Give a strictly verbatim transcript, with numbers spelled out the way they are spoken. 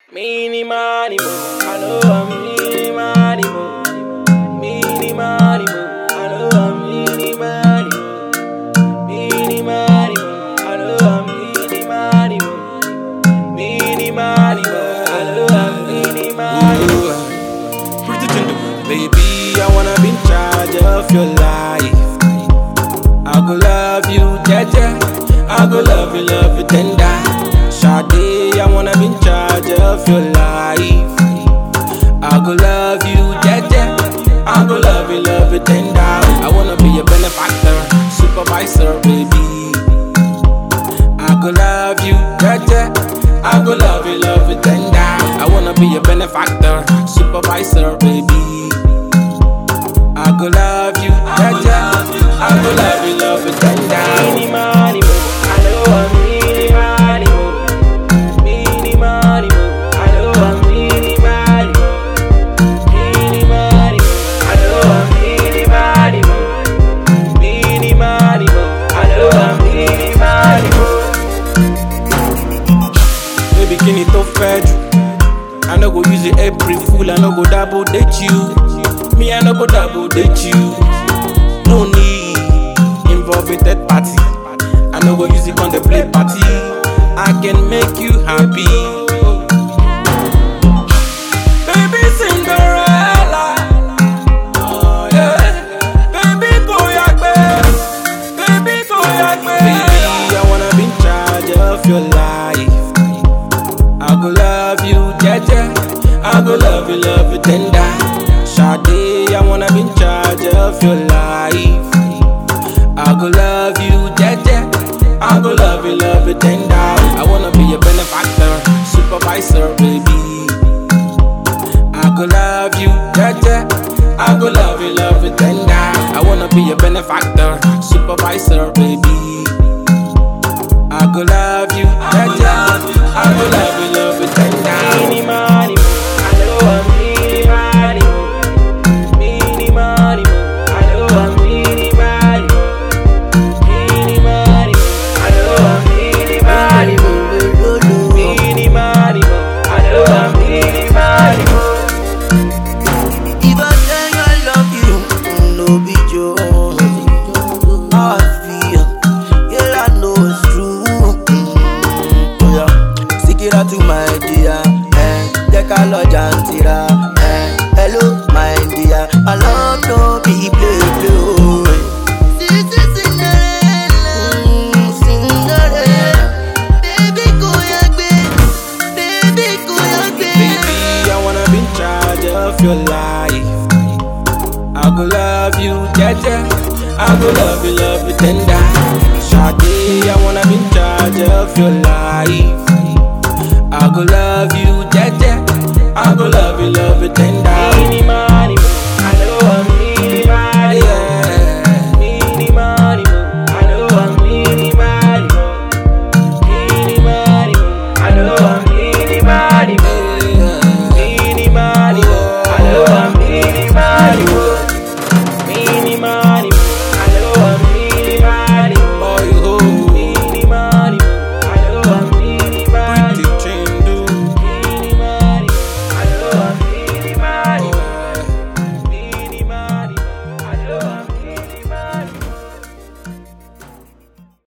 Mini money mo, I know I'm mini money mo. Mini money mo, I know I'm mini money mo. Mini money mo, I know I'm mini money mo. Mini money mo, I know I'm mini money mo. Pretty tender, baby, I wanna be in charge of your life. I go love you, Jaja. I go love you, love you tender. Shawty, I wanna be in charge of your life. I go love you, Jaja. I go love you, love you tender. I wanna be your benefactor, supervisor, baby. I go love you, Jaja. I go love you, love you tender. I wanna be your benefactor, supervisor, baby. I go love you, Jaja. I go love you, love you tender. Mini money mo, I know I'm mini money mo. Mini money mo, I know I'm mini money mo. Mini money mo, I know I'm mini money mo. Mini money mo, I know I'm mini money mo. Baby, can you to fed you? I no go use it April fool, I no go double date you. Me, I no go double date you. No need involve a third party. I no go use it on the play party. I can make you happy. Baby Cinderella, oh yeah. Baby go yakbe, baby go yakbe. Baby, I wanna be in charge of your life. I go love you, Jaja. I go love you, love you tender. Shawty, I wanna be in charge of your life. I go love you, Jaja. I go love you, love you tender. I wanna be your benefactor, supervisor, baby. I go love you, Jaja. I go love you, love you tender. I wanna be your benefactor, supervisor, baby. I go love you, Jaja. I go love you, love you tender. Mini money mo, I know I'm mini money mo. Mini money mo, I know I'm mini money mo. Mini money mo, I know I'm mini money mo. Mini money mo, I know I'm mini money mo. If I say I love you, no be joke. How I feel, yeah, I know it's true. Oh yeah, stick it out to my dear. Take a lodge and tira. Hello, my dear. I love no be play play. Cinderella, Cinderella. Baby go yakbe, baby go yakbe. Baby, I wanna be in charge of your life. I go love you, Jaja. I go love you, love you tender. Shawty, I wanna be in charge of your life. I go love you, Jaja. I go love you, love you tender.